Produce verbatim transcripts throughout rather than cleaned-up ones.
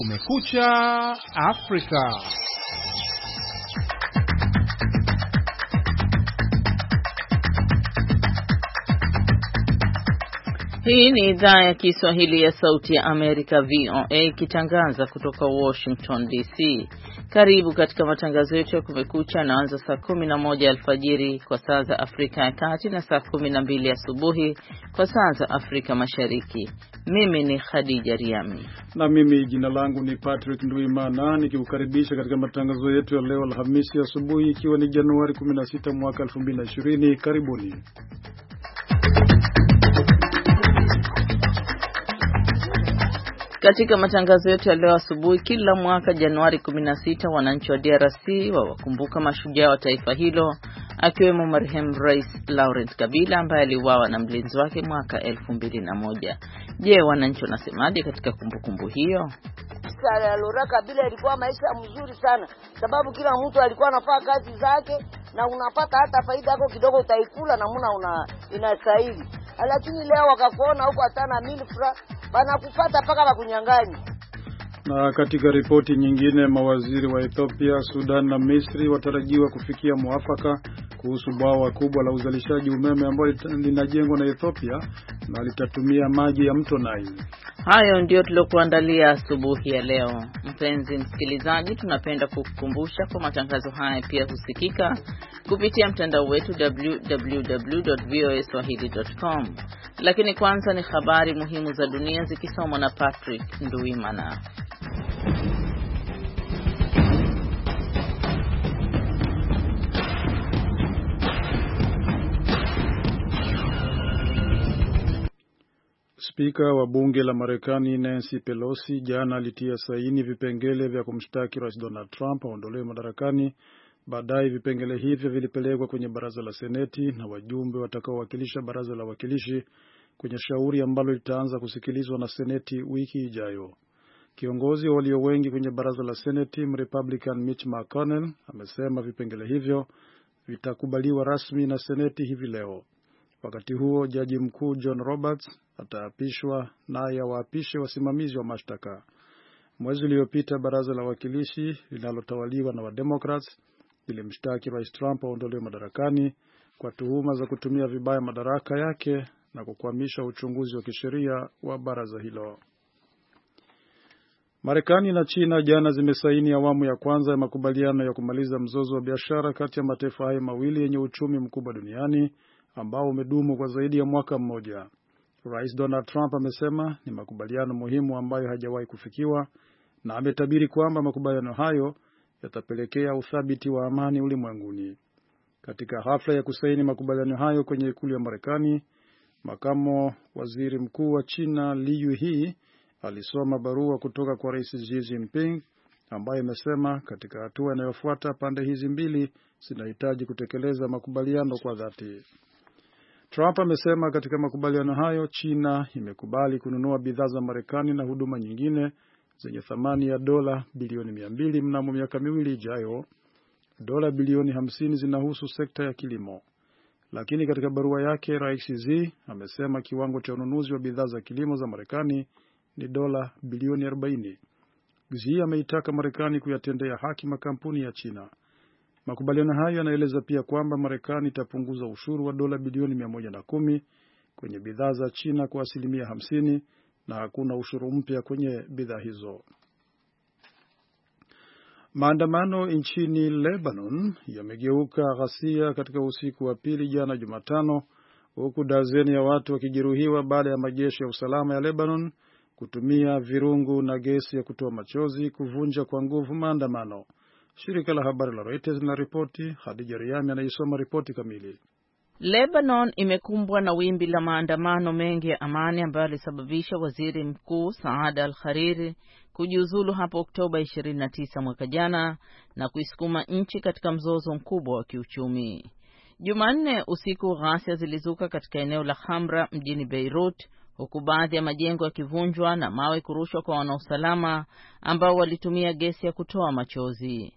Kumekucha Afrika. Hii ni idhaa ya Kiswahili ya Sauti ya Amerika V O A ikitangaza kutoka Washington D C. Karibu katika matangazo yetu ya Kumekucha yanaanza saa kumi na moja alfajiri kwa saa za Afrika ya Kati na saa kumi na mbili asubuhi kwa saa za Afrika Mashariki. Mimi ni Khadija Riami. Na mimi jina langu ni Patrick Nduimana, nikikukaribisha katika matangazo yetu ya leo Alhamisi asubuhi ikiwa ni Januari kumi na sita mwaka elfu mbili na ishirini. Karibuni. Katika matangazo yetu ya leo asubuhi, kila mwaka Januari kumi na sita wananchi wa D R C wawakumbuka mashujaa wa taifa hilo akiwemo marehemu Rais Laurent Kabila ambaye aliuawa na mlinzi wake mwaka elfu mbili na moja. Je, wananchi wanasemaje katika kumbukumbu hiyo? Laurent Kabila ilikuwa maisha mzuri sana sababu kila mtu alikuwa anafanya kazi zake na unapata hata faida yako kidogo utaikula na muna una inastahili. Lakini leo wakakuona huko atana milfra bana kufuata paka la kunyang'anya. Na katika ripoti nyingine, mawaziri wa Ethiopia, Sudan na Misri watarajiwa kufikia mwafaka kuhusu bwawa kubwa la uzalishaji umeme ambalo linajengwa na Ethiopia na litatumia maji ya mto Nile. Hayo ndio tulokuandalia asubuhi ya leo. Mpenzi msikilizaji, tunapenda kukukumbusha kwa matangazo haya pia husikika kupitia mtandao wetu w w w dot v o a swahili dot com. Lakini kwanza ni habari muhimu za dunia zikisomwa na Patrick Nduimana. Spika wa bunge la Marekani Nancy Pelosi jana alitia saini vipengele vya kumshtaki Rais Donald Trump aondolewe madarakani. Baadaye vipengele hivyo vilipelekwa kwenye baraza la Seneti na wajumbe watakaowakilisha baraza la wakilishi kwenye shauri ambalo litaanza kusikilizwa na Seneti wiki ijayo. Kiongozi wa walio wengi kwenye baraza la Seneti, Republican Mitch McConnell, amesema vipengele hivyo vitakubaliwa rasmi na Seneti hivi leo. Wakati huo, jaji mkuu John Roberts ataapishwa naye awaapishe wasimamizi wa mashtaka. Mwezi uliopita baraza la wakilishi linalotawaliwa na Wademokrats lilimshtaki Rais Trump aondolewe madarakani kwa tuhuma za kutumia vibaya madaraka yake na kukwamisha uchunguzi wa kisheria wa baraza hilo. Marekani na China jana zimesaini awamu ya kwanza ya makubaliano ya kumaliza mzozo wa biashara kati ya mataifa hayo mawili yenye uchumi mkubwa duniani ambao umedumu kwa zaidi ya mwaka mmoja. Rais Donald Trump amesema ni makubaliano muhimu ambayo hajawahi kufikiwa na ametabiri kwamba makubaliano hayo yatapelekea uthabiti wa amani ulimwenguni. Katika hafla ya kusaini makubaliano hayo kwenye ikulu ya Marekani, makamo waziri mkuu wa China Li Yuhi alisoma barua kutoka kwa Rais Xi Jinping ambaye imesema katika hatua inayofuata pande hizi mbili zinahitaji kutekeleza makubaliano kwa dhati. Trump amesema katika makubaliano hayo China imekubali kununua bidhaa za Marekani na huduma nyingine zenye thamani ya dola bilioni mia mbili mnamo miaka miwili ijayo. Dola bilioni hamsini zinahusu sekta ya kilimo. Lakini katika barua yake Rais Xi amesema kiwango cha ununuzi wa bidhaa za kilimo za Marekani ni dola bilioni arobaini. Xi ameitaka Marekani kuyatendea haki makampuni ya China. Makubaliano hayo yanaeleza pia kwamba Marekani itapunguza ushuru wa dola bilioni mia moja na kumi kwenye bidhaa za China kwa asilimia hamsini na hakuna ushuru mpya kwenye bidhaa hizo. Maandamano nchini Lebanon yamegeuka ghasia katika usiku wa pili jana Jumatano, huku dazeni ya watu wakijeruhiwa baada ya majeshi ya usalama ya Lebanon kutumia virungu na gesi ya kutoa machozi kuvunja kwa nguvu maandamano. Shirika la habari la Reuters linaripoti. Khadija Riami anaisoma ripoti kamili. Lebanon imekumbwa na wimbi la maandamano mengi ya amani ambayo alisababisha waziri mkuu Saad al-Hariri kujiuzulu hapo Oktoba ishirini na tisa mwaka jana na kuisukuma nchi katika mzozo mkubwa wa kiuchumi. Jumanne usiku ghasia zilizuka katika eneo la Hamra mjini Beirut, huku baadhi ya majengo yakivunjwa na mawe kurushwa kwa wanausalama ambao walitumia gesi ya kutoa machozi.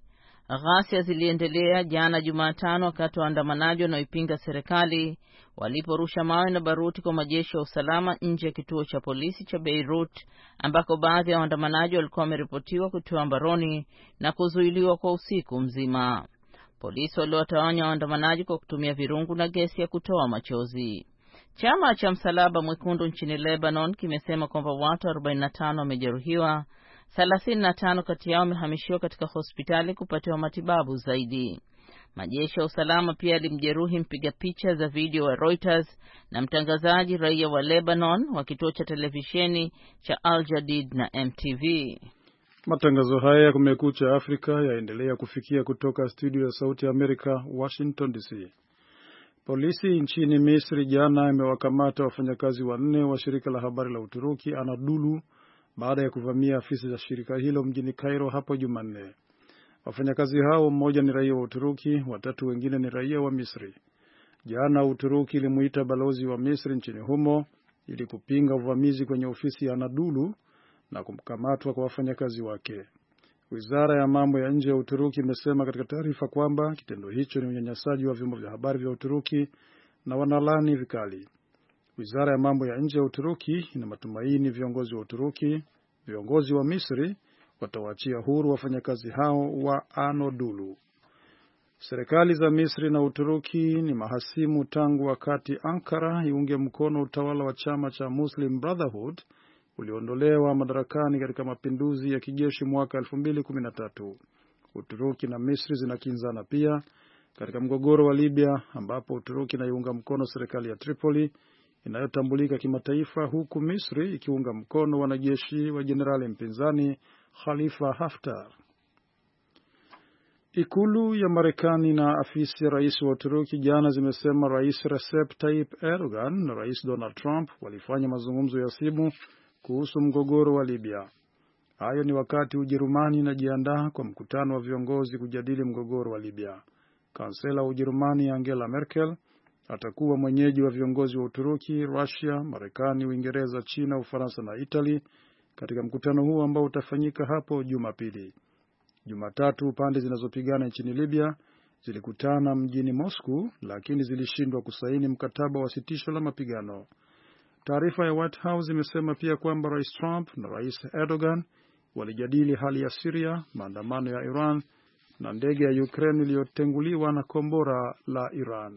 Ghasia ziliendelea jana Jumatano wakati waandamanaji wanaoipinga serikali waliporusha mawe na baruti kwa majeshi ya usalama nje ya kituo cha polisi cha Beirut, ambako baadhi ya waandamanaji walikuwa wameripotiwa kutiwa mbaroni na kuzuiliwa kwa usiku mzima. Polisi waliwatawanya waandamanaji kwa kutumia virungu na gesi ya kutoa machozi. Chama cha Msalaba Mwekundu nchini Lebanon kimesema kwamba watu arobaini na tano wamejeruhiwa, thelathini na tano kati yao wamehamishiwa katika hospitali kupatiwa matibabu zaidi. Majeshi ya usalama pia yalimjeruhi mpiga picha za video wa Reuters na mtangazaji raia wa Lebanon wa kituo cha televisheni cha Al Jadid na M T V. Matangazo haya ya Kumekucha Afrika yaendelea kufikia kutoka studio ya Sauti ya Amerika, Washington D C. Polisi nchini Misri jana imewakamata wafanyakazi wanne wa shirika la habari la Uturuki Anadolu baada ya kuvamia afisi za shirika hilo mjini Cairo hapo Jumanne. Wafanyakazi hao, mmoja ni raia wa Uturuki, watatu wengine ni raia wa Misri. Jana Uturuki ilimuita balozi wa Misri nchini humo ili kupinga uvamizi kwenye ofisi ya Anadolu na kumkamatwa kwa wafanyakazi wake. Wizara ya mambo ya nje ya Uturuki imesema katika taarifa kwamba kitendo hicho ni unyanyasaji wa vyombo vya habari vya Uturuki na wanalani vikali. Wizara ya mambo ya nje ya Uturuki ina matumaini viongozi wa Uturuki, viongozi wa Misri watawaachia huru wafanyakazi hao wa Anadolu. Serikali za Misri na Uturuki ni mahasimu tangu wakati Ankara iunge mkono utawala wa chama cha Muslim Brotherhood uliondolewa madarakani katika mapinduzi ya kijeshi mwaka elfu mbili kumi na tatu. Uturuki na Misri zinakinzana pia katika mgogoro wa Libya, ambapo Uturuki inaiunga mkono serikali ya Tripoli inayotambulika kimataifa, huku Misri ikiunga mkono wanajeshi wa jenerali mpinzani Khalifa Haftar. Ikulu ya Marekani na afisi ya rais wa Uturuki jana zimesema Rais Recep Tayyip Erdogan na Rais Donald Trump walifanya mazungumzo ya simu kuhusu mgogoro wa Libya. Hayo ni wakati Ujerumani inajiandaa kwa mkutano wa viongozi kujadili mgogoro wa Libya. Kansela wa Ujerumani Angela Merkel atakuwa mwenyeji wa viongozi wa Uturuki, Russia, Marekani, Uingereza, China, Ufaransa na Italy katika mkutano huu ambao utafanyika hapo Jumapili. Jumatatu pande zinazopigana nchini Libya zilikutana mjini Moscow, lakini zilishindwa kusaini mkataba wa sitisho la mapigano. Taarifa ya White House imesema pia kwamba Rais Trump na Rais Erdogan walijadili hali ya Syria, maandamano ya Iran na ndege ya Ukraine iliyotenguliwa na kombora la Iran.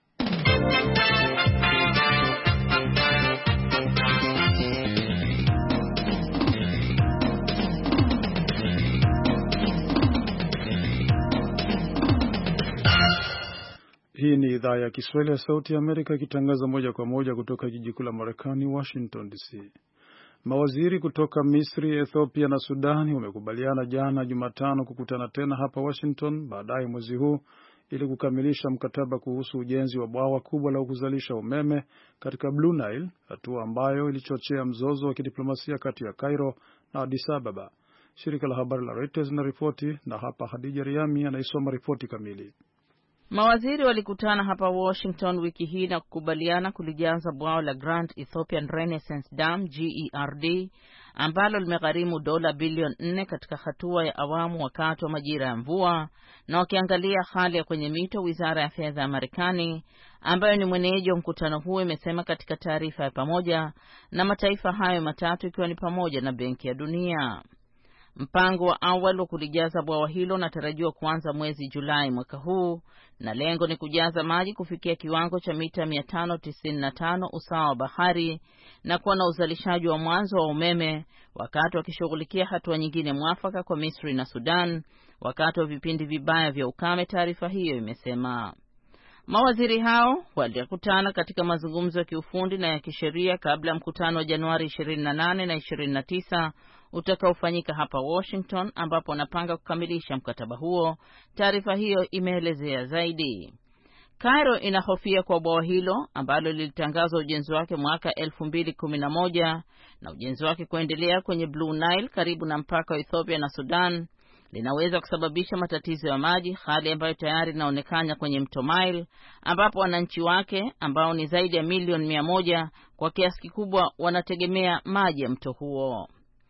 Hii ni idhaa ya Kiswahili ya Sauti ya Amerika ikitangaza moja kwa moja kutoka jiji kuu la Marekani, Washington D C. Mawaziri kutoka Misri, Ethiopia na Sudani wamekubaliana jana Jumatano kukutana tena hapa Washington baadaye mwezi huu ili kukamilisha mkataba kuhusu ujenzi wa bwawa kubwa la kuzalisha umeme katika Blue Nile, hatua ambayo ilichochea mzozo wa kidiplomasia kati ya Cairo na Addis Ababa. Shirika la habari la Reuters linaripoti, na hapa Hadija Riami anaisoma ripoti kamili. Mawaziri walikutana hapa Washington wiki hii na kukubaliana kulijaza bwawa la Grand Ethiopian Renaissance Dam G E R D ambalo limegharimu dola bilioni nne katika hatua ya awamu wakati wa majira ya mvua, na wakiangalia hali ya kwenye mito, Wizara ya Fedha ya Marekani ambayo ni mwenyeji wa mkutano huo imesema katika taarifa ya pamoja na mataifa hayo matatu ikiwa ni pamoja na Benki ya Dunia. Mpango wa awali wa kulijaza bwawa hilo unatarajiwa kuanza mwezi Julai mwaka huu, na lengo ni kujaza maji kufikia kiwango cha mita mia tano tisini na tano usawa wa bahari na kuwa na uzalishaji wa mwanzo wa umeme, wakati wakishughulikia hatua nyingine mwafaka kwa Misri na Sudan wakati wa vipindi vibaya vya ukame, taarifa hiyo imesema. Mawaziri hao walikutana katika mazungumzo ya kiufundi na ya kisheria kabla ya mkutano wa Januari ishirini na nane na ishirini na tisa utakaofanyika hapa Washington, ambapo wanapanga kukamilisha mkataba huo, taarifa hiyo imeelezea zaidi. Cairo inahofia kwa bwawa hilo ambalo lilitangazwa ujenzi wake mwaka elfu mbili kumi na moja na ujenzi wake kuendelea kwenye Blue Nile karibu na mpaka wa Ethiopia na Sudan linaweza kusababisha matatizo ya maji, hali ambayo tayari inaonekana kwenye mto Nile ambapo wananchi wake ambao ni zaidi ya milioni mia moja kwa kiasi kikubwa wanategemea maji ya mto huo.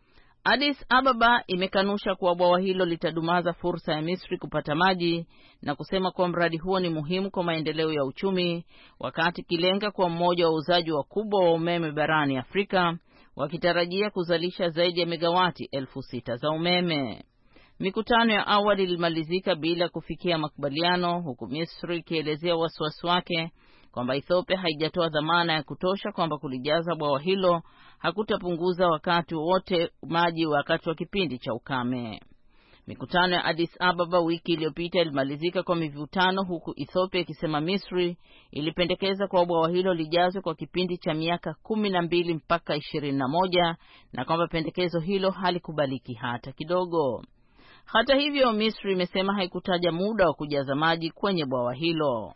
Addis Ababa imekanusha kuwa bwawa hilo litadumaza fursa ya Misri kupata maji na kusema kuwa mradi huo ni muhimu kwa maendeleo ya uchumi, wakati kilenga kuwa mmoja wa wauzaji wakubwa wa umeme barani Afrika, wakitarajia kuzalisha zaidi ya megawati elfu sita za umeme. Mikutano ya awali ilimalizika bila kufikia makubaliano, huku Misri ikielezea wasiwasi wake kwamba Ethiopia haijatoa dhamana ya kutosha kwamba kulijaza bwawa hilo hakutapunguza wakati wote maji wakati wa kipindi cha ukame. Mikutano ya Addis Ababa wiki iliyopita ilimalizika kwa mivutano, huku Ethiopia ikisema Misri ilipendekeza kwa bwawa hilo lijazwe kwa kipindi cha miaka kumi na mbili mpaka ishirini na moja na kwamba pendekezo hilo halikubaliki hata kidogo. Hata hivyo, Misri imesema haikutaja muda wa kujaza maji kwenye bwawa hilo.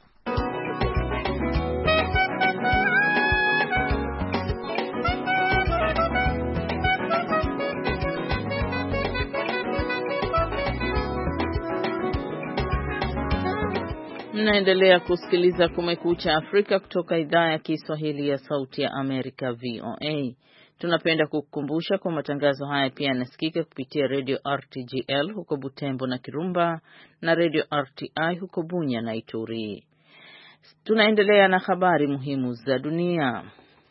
Mnaendelea kusikiliza Kumekucha Afrika kutoka idhaa ya Kiswahili ya Sauti ya Amerika V O A. Tunapenda kukukumbusha kwa matangazo haya pia yanasikika kupitia Radio R T G L huko Butembo na Kirumba na Radio R T I huko Bunya na Ituri. Tunaendelea na habari muhimu za dunia.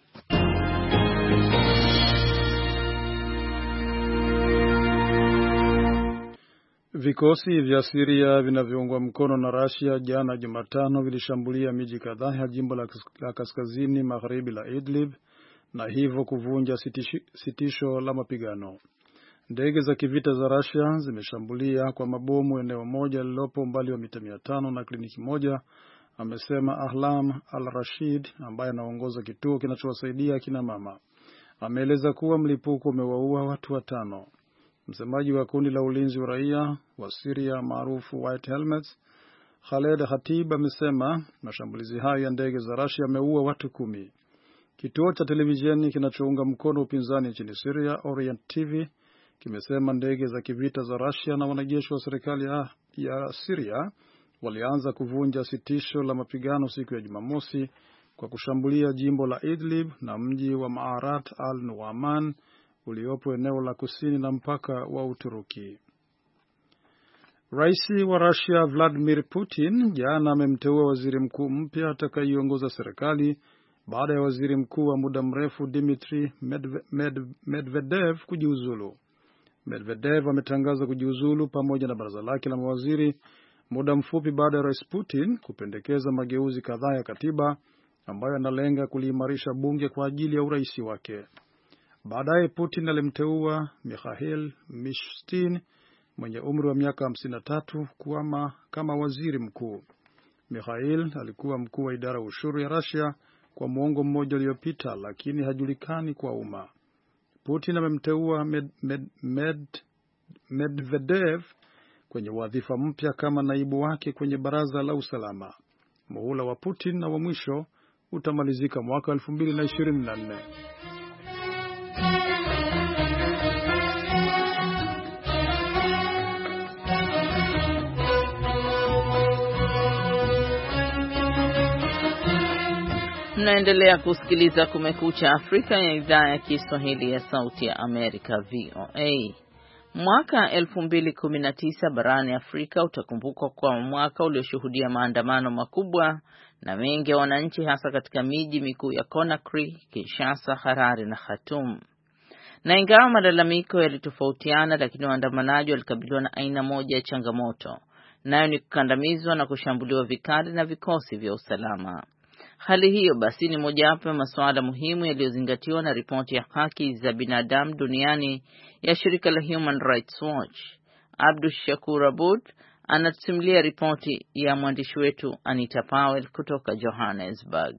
Vikosi vya Syria vinavyoungwa mkono na Russia jana Jumatano vilishambulia miji kadhaa ya jimbo la, la kaskazini magharibi la Idlib na hivyo kuvunja sitisho, sitisho la mapigano. Ndege za kivita za Russia zimeshambulia kwa mabomu eneo moja lilopo umbali wa mita mia tano na kliniki moja, amesema Ahlam al-Rashid ambaye anaongoza kituo kinachowasaidia kina mama. Ameeleza kuwa mlipuko umewaua watu watano. Msemaji wa kundi la ulinzi wa raia wa Syria maarufu White Helmets, Khaled Khatib, amesema mashambulizi hayo ya ndege za Russia yameua watu kumi. Kituo cha televisheni kinachounga mkono upinzani nchini Syria, Orient T V, kimesema ndege za kivita za Russia na wanajeshi wa serikali ya, ya Syria walianza kuvunja sitisho la mapigano siku ya Jumamosi kwa kushambulia jimbo la Idlib na mji wa Maarat al-Nu'aman uliopo eneo la kusini na mpaka wa Uturuki. Rais wa Russia Vladimir Putin jana amemteua waziri mkuu mpya atakayeongoza serikali baada ya waziri mkuu wa muda mrefu Dmitry Medve, Med, Medvedev kujiuzulu. Medvedev ametangaza kujiuzulu pamoja na baraza lake la mawaziri muda mfupi baada ya Rais Putin kupendekeza mageuzi kadhaa ya katiba ambayo yanalenga kuliimarisha bunge kwa ajili ya urais wake. Baadaye Putin alimteua Mikhail Mishustin mwenye umri wa miaka hamsini na tatu kuwa kama waziri mkuu. Mikhail alikuwa mkuu wa idara ya ushuru ya Russia kwa muongo mmoja uliopita, lakini hajulikani kwa umma. Putin amemteua Med, Med, Med, Medvedev kwenye wadhifa mpya kama naibu wake kwenye baraza la usalama. Muhula wa Putin na wa mwisho utamalizika mwaka elfu mbili na ishirini na nne. Mnaendelea kusikiliza Kumekucha Afrika ya idhaa ya Kiswahili ya Sauti ya Amerika V O A. Mwaka elfu mbili kumi na tisa barani Afrika utakumbukwa kwa mwaka ulioshuhudia maandamano makubwa na wengi wa wananchi, hasa katika miji mikuu ya Conakry, Kinshasa, Harare na Khartoum. Na ingawa malalamiko yalitofautiana, lakini waandamanaji walikabiliwa na aina moja ya changamoto, nayo ni kukandamizwa na kushambuliwa vikali na vikosi vya usalama. Hali hiyo basi ni mojawapo ya masuala muhimu yaliyozingatiwa na ripoti ya haki za binadamu duniani ya shirika la Human Rights Watch. Abdul Shakur Abud anatusimulia ripoti ya mwandishi wetu Anita Powell kutoka Johannesburg.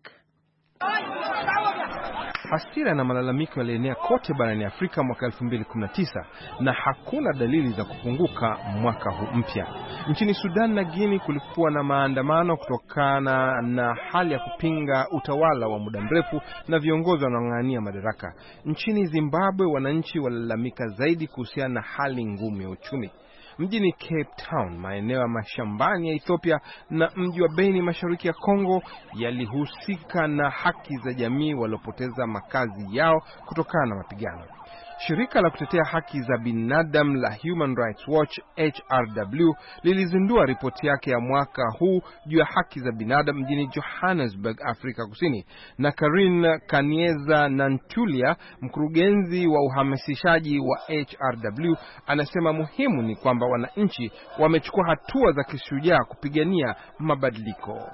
Hasira na malalamiko yalienea kote barani Afrika mwaka elfu mbili kumi na tisa na hakuna dalili za kupunguka mwaka huu mpya. Nchini Sudan na Guinea kulikuwa na maandamano kutokana na hali ya kupinga utawala wa muda mrefu na viongozi wanaong'ang'ania madaraka. Nchini Zimbabwe wananchi walalamika zaidi kuhusiana na hali ngumu ya uchumi. Mjini Cape Town, maeneo ya mashambani ya Ethiopia na mji wa Beni mashariki ya Kongo yalihusika na haki za jamii waliopoteza makazi yao kutokana na mapigano. Shirika la kutetea haki za binadamu la Human Rights Watch H R W lilizindua ripoti yake ya mwaka huu juu ya haki za binadamu mjini Johannesburg, Afrika Kusini, na Karin Kanieza Nantulia, mkurugenzi wa uhamasishaji wa H R W, anasema muhimu ni kwamba wananchi wamechukua hatua za kishujaa kupigania mabadiliko.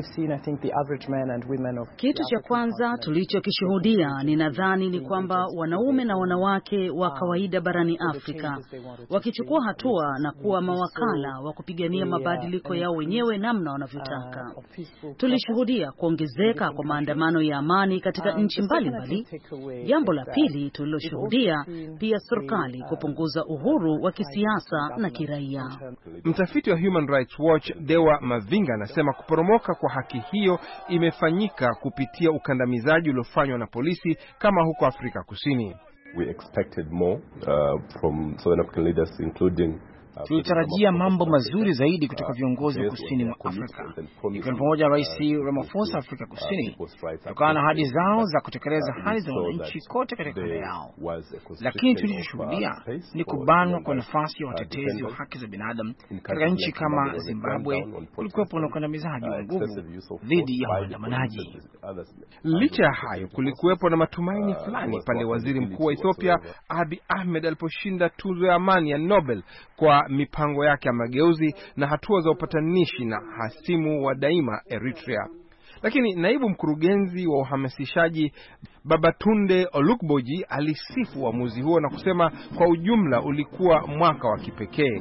Kitu cha kwanza tulichokishuhudia ni nadhani ni kwamba wanaume na wanawake wa kawaida barani Afrika wakichukua hatua na kuwa mawakala wa kupigania mabadiliko yao wenyewe namna wanavyotaka. Tulishuhudia kuongezeka kwa maandamano ya amani katika nchi mbalimbali. Jambo la pili tuliloshuhudia pia serikali kupunguza uhuru wa kisiasa na kiraia. Mtafiti wa Human Rights Watch Dewa Mavinga anasema kuporomoka kwa haki hiyo imefanyika kupitia ukandamizaji uliofanywa na polisi kama huko Afrika Kusini. We expected more uh, from Southern African leaders including Tulitarajia mambo mazuri zaidi kutoka viongozi wa kusini mwa Afrika, ikiwa pamoja na Rais Ramaphosa Afrika Kusini, kutokana na ahadi zao za kutekeleza haki za wananchi kote katika kanda yao. Lakini tulichoshuhudia ni kubanwa kwa nafasi ya watetezi wa haki za binadamu katika nchi kama Zimbabwe. Kulikuwepo na ukandamizaji wa nguvu dhidi ya waandamanaji. Licha ya hayo, kulikuwepo na matumaini fulani pale waziri mkuu wa Ethiopia Abiy Ahmed aliposhinda tuzo ya amani ya Nobel kwa mipango yake ya mageuzi na hatua za upatanishi na hasimu wa daima Eritrea. Lakini naibu mkurugenzi wa uhamasishaji Babatunde Olukboji alisifu uamuzi huo na kusema kwa ujumla ulikuwa mwaka wa kipekee.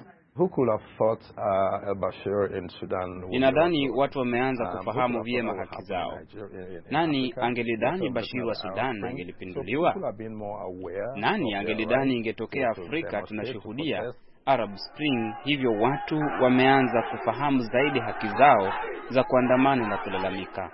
Ninadhani watu wameanza kufahamu vyema haki zao. Nani angelidhani Bashir wa Sudan angelipinduliwa? Nani angelidhani ingetokea Afrika? Tunashuhudia Arab Spring, hivyo watu wameanza kufahamu zaidi haki zao za kuandamana na kulalamika.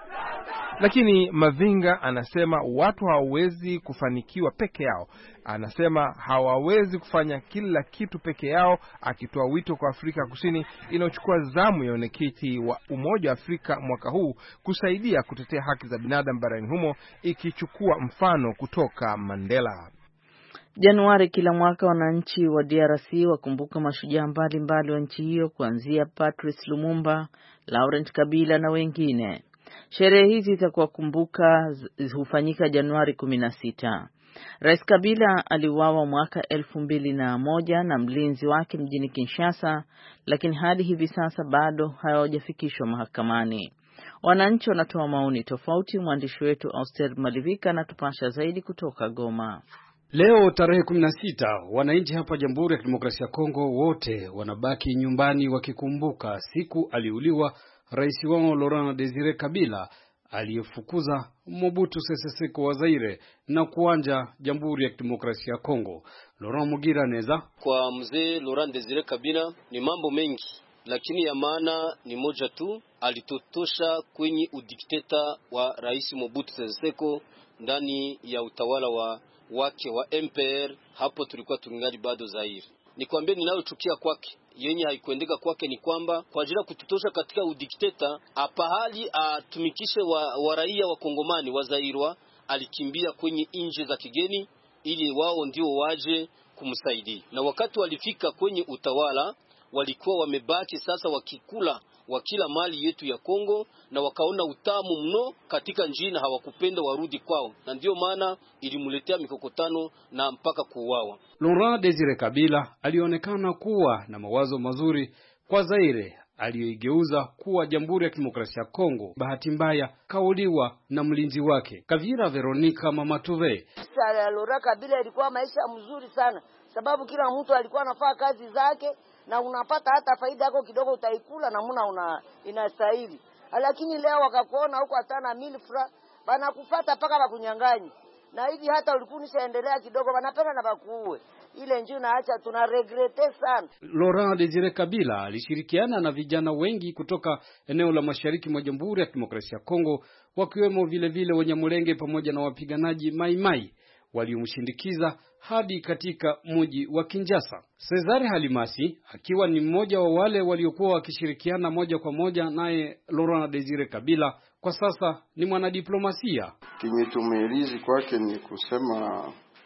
Lakini Mavinga anasema watu hawawezi kufanikiwa peke yao. Anasema hawawezi kufanya kila kitu peke yao, akitoa wito kwa Afrika Kusini inayochukua zamu ya mwenyekiti wa Umoja wa Afrika mwaka huu kusaidia kutetea haki za binadamu barani humo, ikichukua mfano kutoka Mandela. Januari kila mwaka wananchi wa D R C wakumbuka mashujaa mbalimbali wa nchi hiyo, kuanzia Patrice Lumumba, Laurent Kabila na wengine. Sherehe hizi za kuwakumbuka hufanyika Januari kumi na sita. Rais Kabila aliuawa mwaka elfu mbili na moja na mlinzi wake mjini Kinshasa, lakini hadi hivi sasa bado hawajafikishwa mahakamani. Wananchi wanatoa maoni tofauti. Mwandishi wetu Auster Malivika anatupasha zaidi kutoka Goma. Leo tarehe kumi na sita, wananchi hapa Jamhuri ya Kidemokrasia ya Kongo wote wanabaki nyumbani wakikumbuka siku aliuliwa rais wao Laurent Desire Kabila aliyefukuza Mobutu Sese Seko wa Zaire na kuanja Jamhuri ya Kidemokrasia ya Kongo. Laurent Mugira neza kwa mzee Laurent Desire Kabila ni mambo mengi, lakini ya maana ni moja tu, alitotosha kwenye udikteta wa rais Mobutu Sese Seko ndani ya utawala wa wake wa M P R. Hapo tulikuwa tungali bado Zaire. Nikwambie ninayochukia kwake yenye haikuendeka kwake ni kwamba kwa ajili kututosha katika udikteta apahali atumikishe wa, wa raia wa Kongomani wa Zairwa, alikimbia kwenye nje za kigeni ili wao ndio waje kumsaidia. Na wakati walifika kwenye utawala walikuwa wamebaki sasa wakikula wakila mali yetu ya Kongo, na wakaona utamu mno katika njina, hawakupenda warudi kwao, na ndio maana ilimuletea mikokotano na mpaka kuuawa. Laurent Desire Kabila alionekana kuwa na mawazo mazuri kwa Zaire aliyoigeuza kuwa Jamhuri ya Kidemokrasia ya Kongo. Bahati mbaya kauliwa na mlinzi wake Kavira Veronica Mamatuve. Laurent Kabila ilikuwa maisha mzuri sana, sababu kila mtu alikuwa anafanya kazi zake na unapata hata faida yako kidogo utaikula na muna una inastahili. Lakini leo wakakuona huko hatana milfra, banakufuata paka bakunyang'anyi. Na hivi hata ulikuwa nishaendelea kidogo banapenda na bakuue. Ile njoo naacha tuna regrete sana. Laurent Desire Kabila alishirikiana na vijana wengi kutoka eneo la mashariki mwa Jamhuri ya Kidemokrasia ya Kongo, wakiwemo vile vile Wanyamulenge pamoja na wapiganaji Mai Mai waliomshindikiza hadi katika mji wa Kinshasa. Cesare Halimasi akiwa ni mmoja wa wale waliokuwa wakishirikiana moja kwa moja naye Laurent Desire Kabila, kwa sasa ni mwanadiplomasia. Kinye tumelizi kwake ni kusema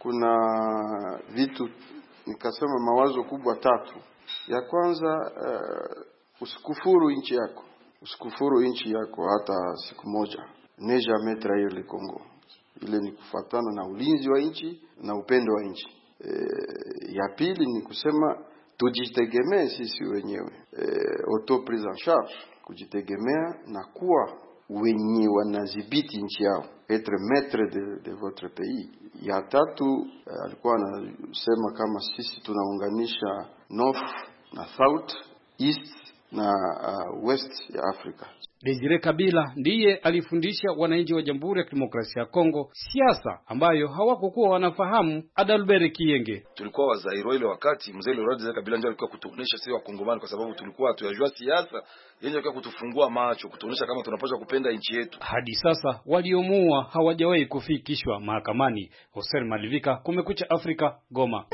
kuna vitu nikasema mawazo kubwa tatu. Ya kwanza, uh, usikufuru nchi yako. Usikufuru nchi yako hata siku moja. Ne jamais trahir le Congo. Ile ni kufuatana na ulinzi wa nchi na upendo wa nchi. E, ya pili ni kusema tujitegemee sisi wenyewe. E, auto prise en charge, kujitegemea na kuwa wenye wanadhibiti nchi yao. Être maître de, de votre pays. Ya tatu alikuwa anasema kama sisi tunaunganisha north na south, east na uh, west ya Afrika. Desire Kabila ndiye alifundisha wananchi wa Jamhuri ya Kidemokrasia ya Kongo siasa ambayo hawakokuwa wanafahamu. Adalbert Kiyenge: tulikuwa wazairo ile wakati mzee Desire Kabila ndiye alikuwa kutuonesha sisi wakongomani, kwa sababu tulikuwa hatujua siasa, yeye alikuwa kutufungua macho, kutuonesha kama tunapaswa kupenda nchi yetu. Hadi sasa waliomuua hawajawahi kufikishwa mahakamani. Hussein Malivika, Kumekucha Afrika, Goma.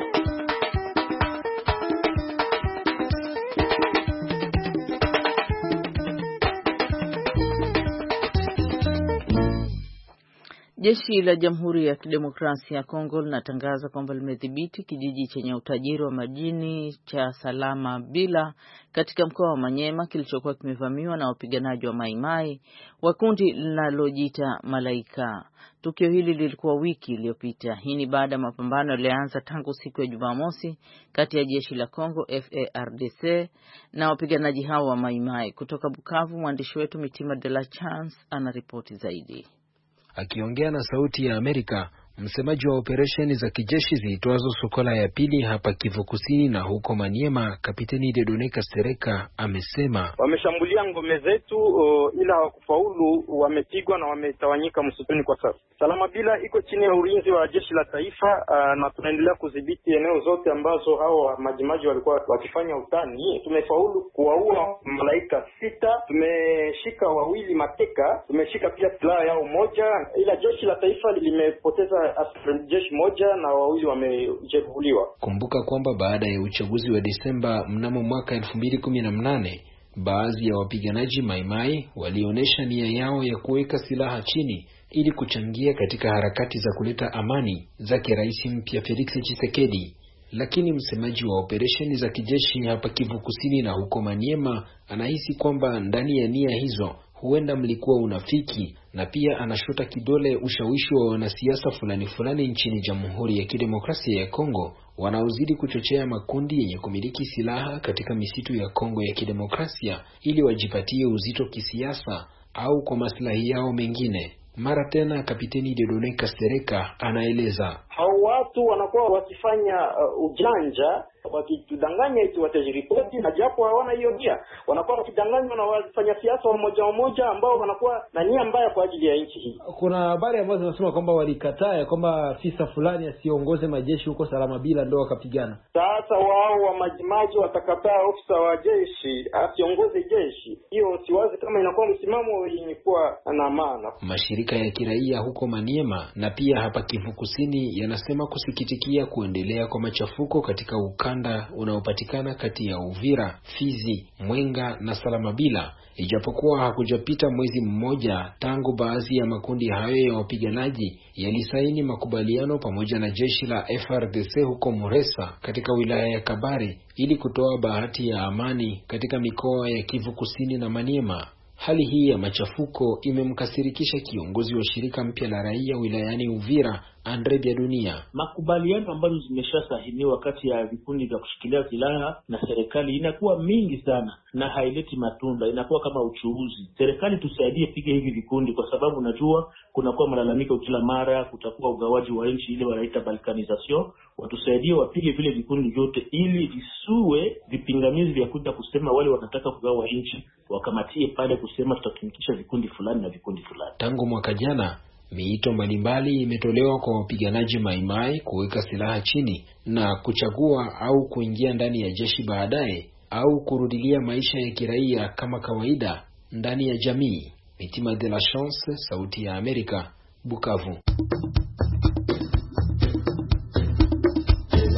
Jeshi la Jamhuri ya Kidemokrasia ya Kongo linatangaza kwamba limedhibiti kijiji chenye utajiri wa madini cha Salama Bila katika mkoa wa Manyema kilichokuwa kimevamiwa na wapiganaji wa Maimai wa kundi linalojiita Malaika. Tukio hili lilikuwa wiki iliyopita. Hii ni baada ya mapambano yalianza tangu siku ya Jumamosi kati ya jeshi la Kongo F A R D C na wapiganaji hao wa Maimai. Kutoka Bukavu, mwandishi wetu Mitima de la Chance anaripoti zaidi. Akiongea na Sauti ya Amerika, msemaji wa operesheni za kijeshi ziitwazo Sokola ya pili hapa Kivu Kusini na huko Maniema, Kapiteni Dieudonne Kasereka amesema wameshambulia ngome zetu, uh, ila hawakufaulu, wamepigwa na wametawanyika msituni kwa sasa. Salama Bila iko chini ya ulinzi wa jeshi la taifa, uh, na tunaendelea kudhibiti eneo zote ambazo hao majimaji walikuwa wakifanya utani. Tumefaulu kuwaua Malaika sita, tumeshika wawili mateka, tumeshika pia silaha yao moja, ila jeshi la taifa limepoteza jeshi moja na wawili wamejeruhiwa. Kumbuka kwamba baada ya uchaguzi wa Desemba mnamo mwaka elfu mbili kumi na nane, baadhi ya wapiganaji Maimai walionyesha nia yao ya kuweka silaha chini ili kuchangia katika harakati za kuleta amani zake Rais mpya Felix Tshisekedi. Lakini msemaji wa operesheni za kijeshi hapa Kivu Kusini na huko Maniema anahisi kwamba ndani ya nia hizo huenda mlikuwa unafiki, na pia anashota kidole ushawishi wa wanasiasa fulani fulani nchini Jamhuri ya Kidemokrasia ya Kongo wanaozidi kuchochea makundi yenye kumiliki silaha katika misitu ya Kongo ya Kidemokrasia ili wajipatie uzito kisiasa au kwa maslahi yao mengine. Mara tena Kapiteni Dieudonne Kasereka anaeleza, hao watu wanakuwa wakifanya uh, ujanja, wakitudanganya eti watajiripoti, na japo hawana hiyo nia, wanakuwa wakidanganywa na wafanya siasa wa moja wa moja ambao wanakuwa na nia mbaya kwa ajili ya nchi hii. Kuna habari ambazo zinasema kwamba walikataa kwamba afisa fulani asiongoze majeshi huko Salama Bila ndio wakapigana. Sasa wao wa majimaji watakataa ofisa wa jeshi asiongoze jeshi. Hiyo siwazi kama inakuwa msimamo yenye kuwa na maana. Mashirika ya kiraia huko Maniema na pia hapa Kivu Kusini yanasema kusikitikia kuendelea kwa machafuko katika ukanda unaopatikana kati ya Uvira, Fizi, Mwenga na Salama Bila, ijapokuwa hakujapita mwezi mmoja tangu baadhi ya makundi hayo ya wapiganaji yalisaini makubaliano pamoja na jeshi la F R D C huko Muresa katika wilaya ya Kabare ili kutoa bahati ya amani katika mikoa ya Kivu Kusini na Maniema. Hali hii ya machafuko imemkasirikisha kiongozi wa shirika mpya la raia wilayani Uvira, Andre Biadunia. Makubaliano ambazo zimeshasahiniwa kati ya vikundi vya kushikilia silaha na serikali inakuwa mingi sana na haileti matunda, inakuwa kama uchuuzi. Serikali tusaidie pige hivi vikundi, kwa sababu najua kunakuwa malalamiko kila mara, kutakuwa ugawaji wa nchi ile wanaita balkanization. Watusaidie wapige vile vikundi vyote ili visue vipingamizi vya kuja kusema wale wanataka kugawa nchi, wakamatie pale kusema tutatumikisha vikundi fulani na vikundi fulani. Tangu mwaka jana miito mbalimbali imetolewa kwa wapiganaji Maimai kuweka silaha chini na kuchagua au kuingia ndani ya jeshi baadaye au kurudilia maisha ya kiraia kama kawaida ndani ya jamii. Mitima de la Chance, Sauti ya Amerika, Bukavu.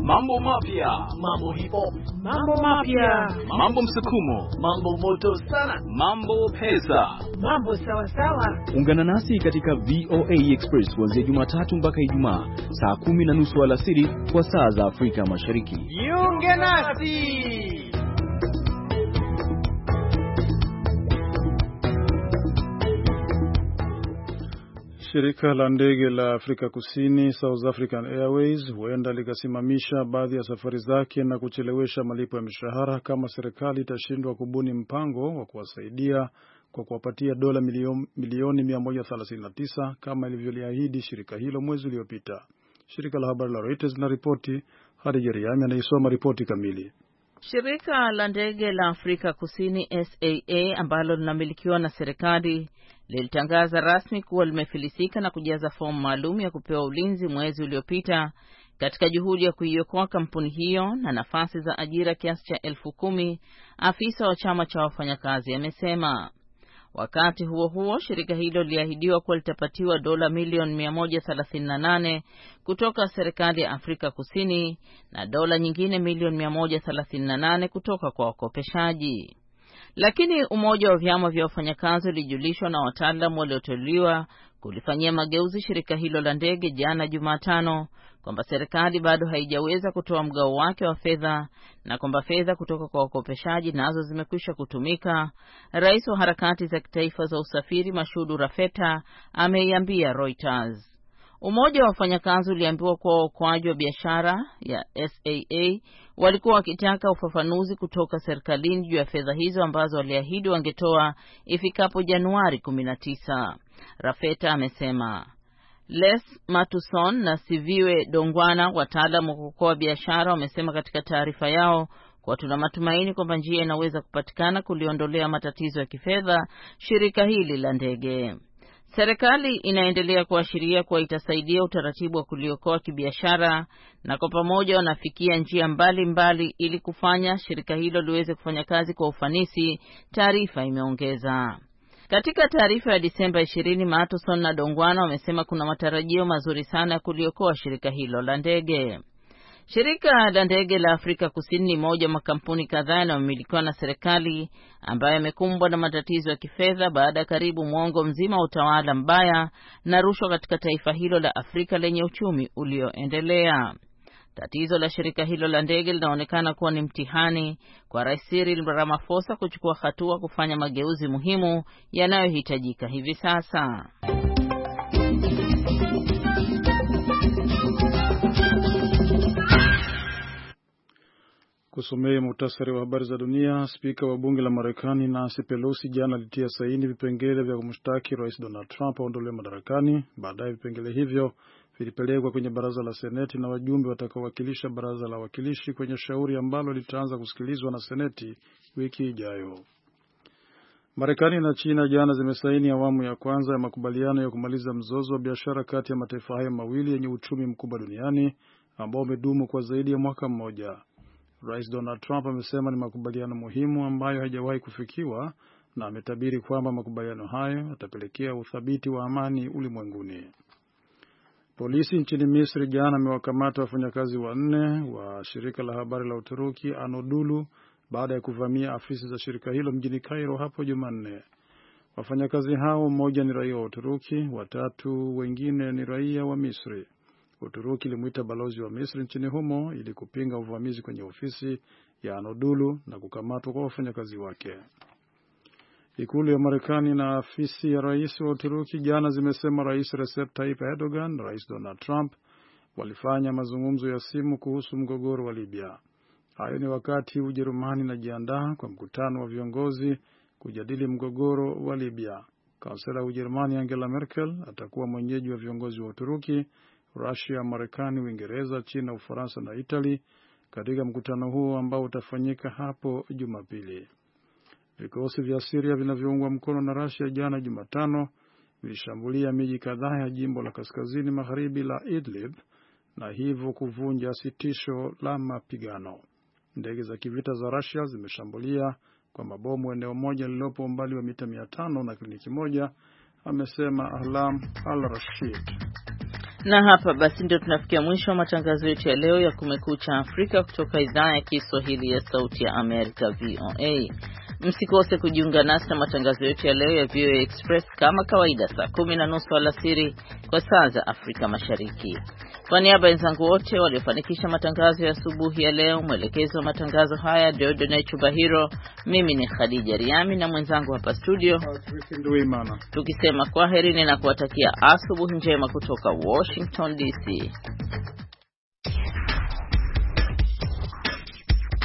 mambo mapya, mambo hip hop, mambo mapya, mambo msukumo, mambo moto sana, mambo pesa, mambo sawa sawa. Ungana nasi katika V O A Express kuanzia Jumatatu mpaka Ijumaa saa kumi na nusu alasiri kwa saa za Afrika Mashariki. Jiunge nasi. Shirika la ndege la Afrika Kusini South African Airways huenda likasimamisha baadhi ya safari zake na kuchelewesha malipo ya mishahara kama serikali itashindwa kubuni mpango wa kuwasaidia kwa kuwapatia dola milioni, milioni mia moja thelathini na tisa kama ilivyoliahidi shirika hilo mwezi uliopita. Shirika la habari la Reuters linaripoti, Hadija Riami anaisoma ripoti kamili. Shirika la ndege la Afrika Kusini S A A ambalo linamilikiwa na serikali lilitangaza rasmi kuwa limefilisika na kujaza fomu maalum ya kupewa ulinzi mwezi uliopita katika juhudi ya kuiokoa kampuni hiyo na nafasi za ajira kiasi cha elfu kumi, afisa wa chama cha wafanyakazi amesema. Wakati huo huo, shirika hilo liliahidiwa kuwa litapatiwa dola milioni mia moja thelathini na nane kutoka serikali ya Afrika Kusini na dola nyingine milioni mia moja thelathini na nane kutoka kwa wakopeshaji. Lakini umoja wa vyama vya wafanyakazi ulijulishwa na wataalamu walioteuliwa kulifanyia mageuzi shirika hilo la ndege jana Jumatano kwamba serikali bado haijaweza kutoa mgao wake wa fedha na kwamba fedha kutoka kwa wakopeshaji nazo zimekwisha kutumika. Rais wa harakati za kitaifa za usafiri Mashudu Rafeta ameiambia Reuters. Umoja wa wafanyakazi uliambiwa kuwa waokoaji wa biashara ya S A A walikuwa wakitaka ufafanuzi kutoka serikalini juu ya fedha hizo ambazo waliahidi wangetoa ifikapo Januari kumi na tisa. Rafeta amesema. Les Matuson na Siviwe Dongwana, wataalamu wa kuokoa biashara, wamesema katika taarifa yao kwa tuna matumaini kwamba njia inaweza kupatikana kuliondolea matatizo ya kifedha shirika hili la ndege. Serikali inaendelea kuashiria kuwa itasaidia utaratibu wa kuliokoa kibiashara na kwa pamoja wanafikia njia mbali mbali ili kufanya shirika hilo liweze kufanya kazi kwa ufanisi, taarifa imeongeza. Katika taarifa ya Disemba ishirini, Matuson na Dongwana wamesema kuna matarajio mazuri sana ya kuliokoa shirika hilo la ndege. Shirika la ndege la Afrika Kusini ni moja makampuni kadhaa yanayomilikiwa na serikali ambayo yamekumbwa na matatizo ya kifedha baada ya karibu mwongo mzima wa utawala mbaya na rushwa katika taifa hilo la Afrika lenye uchumi ulioendelea. Tatizo la shirika hilo la ndege linaonekana kuwa ni mtihani kwa Rais Cyril Ramaphosa kuchukua hatua kufanya mageuzi muhimu yanayohitajika hivi sasa. Kusomea muhtasari wa habari za dunia. Spika wa bunge la Marekani Nancy Pelosi jana alitia saini vipengele vya kumshtaki Rais Donald Trump aondolewe madarakani. Baadaye vipengele hivyo vilipelekwa kwenye baraza la Seneti na wajumbe watakaowakilisha baraza la wawakilishi kwenye shauri ambalo litaanza kusikilizwa na Seneti wiki ijayo. Marekani na China jana zimesaini awamu ya kwanza ya makubaliano ya kumaliza mzozo wa biashara kati ya mataifa hayo mawili yenye uchumi mkubwa duniani ambao umedumu kwa zaidi ya mwaka mmoja. Rais Donald Trump amesema ni makubaliano muhimu ambayo hajawahi kufikiwa na ametabiri kwamba makubaliano hayo yatapelekea uthabiti wa amani ulimwenguni. Polisi nchini Misri jana amewakamata wafanyakazi wanne wa shirika la habari la Uturuki Anadolu baada ya kuvamia afisi za shirika hilo mjini Cairo hapo Jumanne. Wafanyakazi hao, mmoja ni raia wa Uturuki, watatu wengine ni raia wa Misri. Uturuki ilimuita balozi wa Misri nchini humo ili kupinga uvamizi kwenye ofisi ya Anadolu na kukamatwa kwa wafanyakazi wake. Ikulu ya Marekani na afisi ya rais wa Uturuki jana zimesema Rais Recep Tayyip Erdogan na Rais Donald Trump walifanya mazungumzo ya simu kuhusu mgogoro wa Libya. Hayo ni wakati Ujerumani inajiandaa kwa mkutano wa viongozi kujadili mgogoro wa Libya. Kansela wa Ujerumani Angela Merkel atakuwa mwenyeji wa viongozi wa Uturuki, Russia, Marekani, Uingereza, China, Ufaransa na Italy katika mkutano huo ambao utafanyika hapo Jumapili. Vikosi vya Syria vinavyoungwa mkono na Russia jana Jumatano vilishambulia miji kadhaa ya jimbo la kaskazini magharibi la Idlib na hivyo kuvunja sitisho la mapigano. Ndege za kivita za Russia zimeshambulia kwa mabomu eneo moja lililopo umbali wa mita mia tano na kliniki moja, amesema Ahlam al-Rashid. Na hapa basi ndio tunafikia mwisho wa matangazo yetu ya leo ya Kumekucha Afrika kutoka idhaa ya Kiswahili ya Sauti ya Amerika V O A. Msikose kujiunga nasi na matangazo yetu ya leo ya V O A Express kama kawaida saa kumi na nusu alasiri kwa saa za Afrika Mashariki. Kwa niaba ya wenzangu wote waliofanikisha matangazo ya asubuhi ya leo, mwelekezo wa matangazo haya Dodone Chubahiro, mimi ni Khadija Riami na mwenzangu hapa studio tukisema kwaherini na kuwatakia asubuhi njema kutoka Washington D C.